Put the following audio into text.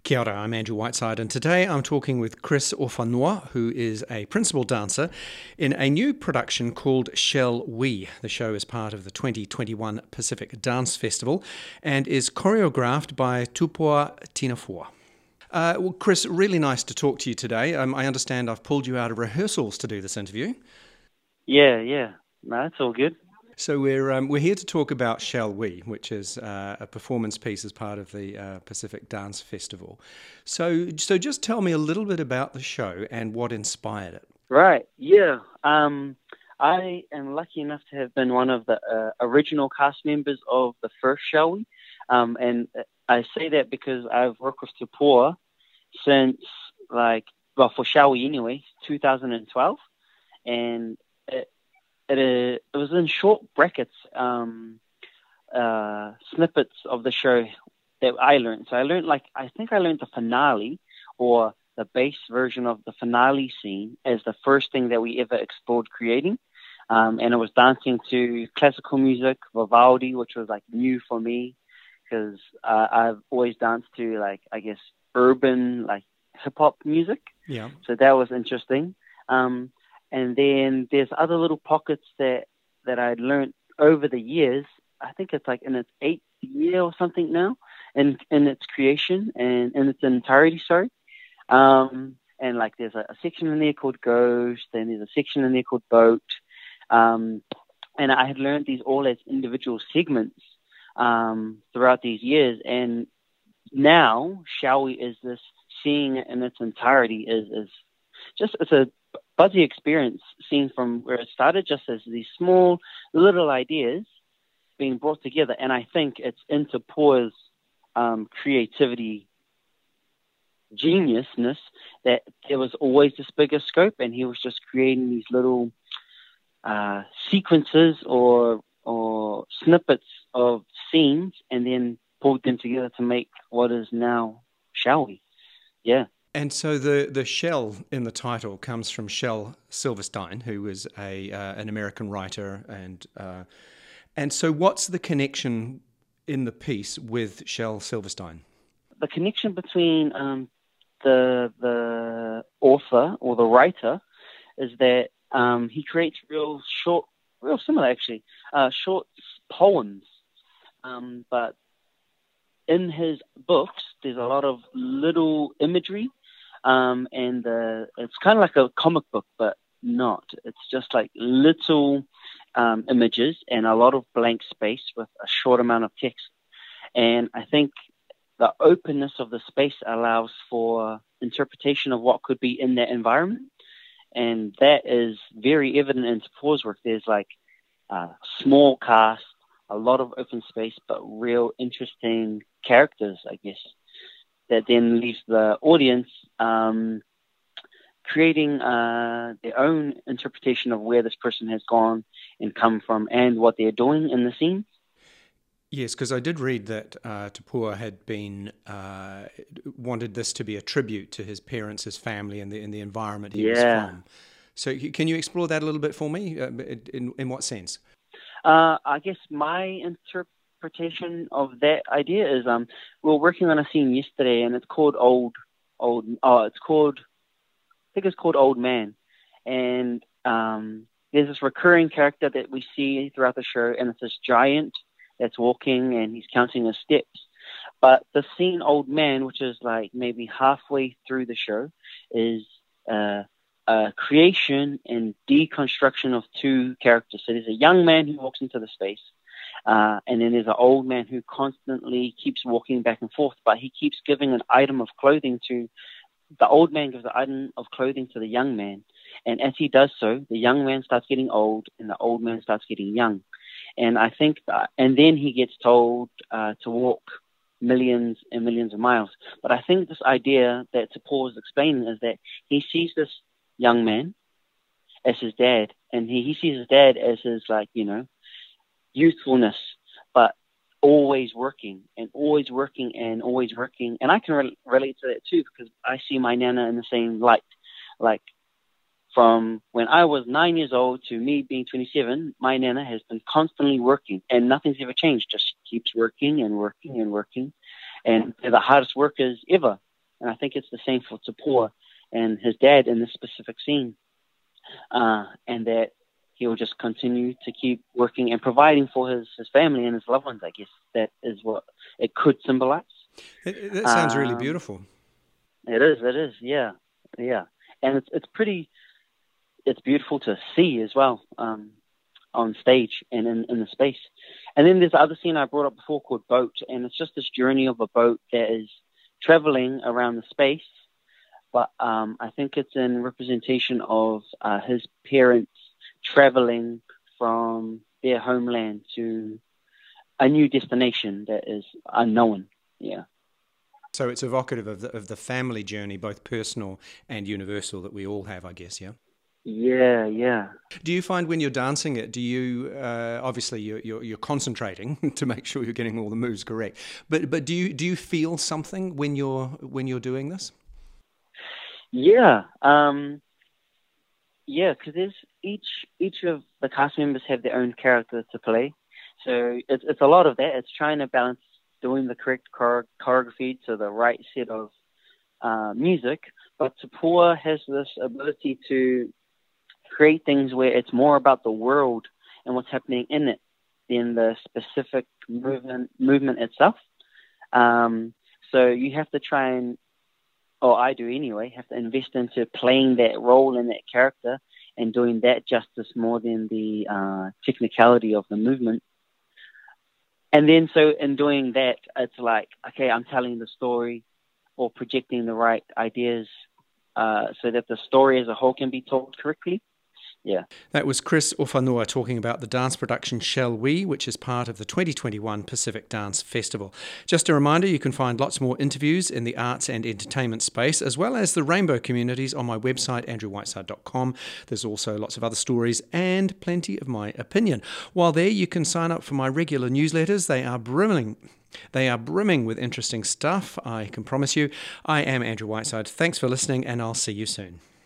Kia ora, I'm Andrew Whiteside, and today I'm talking with Chris Ofanua, who is a principal dancer in a new production called Shall We. The show is part of the 2021 Pacific Dance Festival and is choreographed by Tupua Tinafua. Well, Chris, really nice to talk to you today. I understand I've pulled you out of rehearsals to do this interview. Yeah. No, it's all good. So we're here to talk about Shall We, which is a performance piece as part of the Pacific Dance Festival. So just tell me a little bit about the show and what inspired it. Right. Yeah. I am lucky enough to have been one of the original cast members of the first Shall We? And I say that because I've worked with Tupua since, for Shall We anyway, 2012. And it was in short brackets, snippets of the show that I learned. So I think I learned the finale or the bass version of the finale scene as the first thing that we ever explored creating. And it was dancing to classical music, Vivaldi, which was new for me because I've always danced to urban, hip hop music. Yeah. So that was interesting. And then there's other little pockets that I'd learned over the years. I think it's in its 8th year or something now, in its creation and in its entirety. Sorry. And there's a section in there called Ghost, and there's a section in there called Boat. And I had learned these all as individual segments throughout these years. And now Shall We is this seeing it in its entirety is just it's a buzzy experience seen from where it started, just as these small little ideas being brought together. And I think it's into Paul's creativity geniusness that there was always this bigger scope, and he was just creating these little sequences or snippets of scenes and then pulled them together to make what is now Shall We? Yeah. And so the Shell in the title comes from Shel Silverstein, who was an American writer, and so what's the connection in the piece with Shel Silverstein? The connection between the author or the writer is that he creates real similar actually, short poems, but in his books there's a lot of little imagery. And it's kind of like a comic book, but not. It's just little images and a lot of blank space with a short amount of text. And I think the openness of the space allows for interpretation of what could be in that environment. And that is very evident in Tupua's work. There's a small cast, a lot of open space, but real interesting characters, I guess, that then leaves the audience creating their own interpretation of where this person has gone and come from and what they're doing in the scene. Yes, because I did read that Tupua had been wanted this to be a tribute to his parents, his family, and the environment he was from. So can you explore that a little bit for me? In what sense? I guess my interpretation of that idea is we were working on a scene yesterday, and it's called it's called Old Man. And there's this recurring character that we see throughout the show, and it's this giant that's walking and he's counting his steps. But the scene Old Man, which is maybe halfway through the show, is a creation and deconstruction of two characters. So there's a young man who walks into the space, and then there's an old man who constantly keeps walking back and forth, but he keeps giving an item of clothing to the old man, gives the item of clothing to the young man. And as he does so, the young man starts getting old and the old man starts getting young. And I think, and then he gets told to walk millions and millions of miles. But I think this idea that Tupua is explaining is that he sees this young man as his dad, and he sees his dad as his youthfulness, but always working and always working and always working. And I can relate to that too, because I see my Nana in the same light. From when I was 9 years old to me being 27, my Nana has been constantly working, and nothing's ever changed. Just keeps working and working and working, and they're the hardest workers ever. And I think it's the same for Tupua and his dad in this specific scene, and that he will just continue to keep working and providing for his family and his loved ones. I guess that is what it could symbolize. That sounds really beautiful. It is, yeah. And it's beautiful to see as well, on stage and in the space. And then there's the other scene I brought up before called Boat, and it's just this journey of a boat that is traveling around the space, but I think it's in representation of his parents traveling from their homeland to a new destination that is unknown. Yeah. So it's evocative of the family journey, both personal and universal, that we all have, I guess, yeah? Yeah. Do you find when you're dancing it, do you, obviously you're concentrating to make sure you're getting all the moves correct, but do you feel something when you're doing this? Yeah. Because there's each of the cast members have their own character to play. So it's a lot of that. It's trying to balance doing the correct choreography to the right set of music. But Tupua has this ability to create things where it's more about the world and what's happening in it than the specific movement itself. So you have to try and, or I do anyway, have to invest into playing that role in that character and doing that justice more than the technicality of the movement. And then so in doing that, it's like, okay, I'm telling the story or projecting the right ideas so that the story as a whole can be told correctly. Yeah. That was Chris Ofanua talking about the dance production Shall We, which is part of the 2021 Pacific Dance Festival. Just a reminder, you can find lots more interviews in the arts and entertainment space, as well as the rainbow communities on my website, andrewwhiteside.com. There's also lots of other stories and plenty of my opinion. While there, you can sign up for my regular newsletters. They are brimming with interesting stuff, I can promise you. I am Andrew Whiteside. Thanks for listening, and I'll see you soon.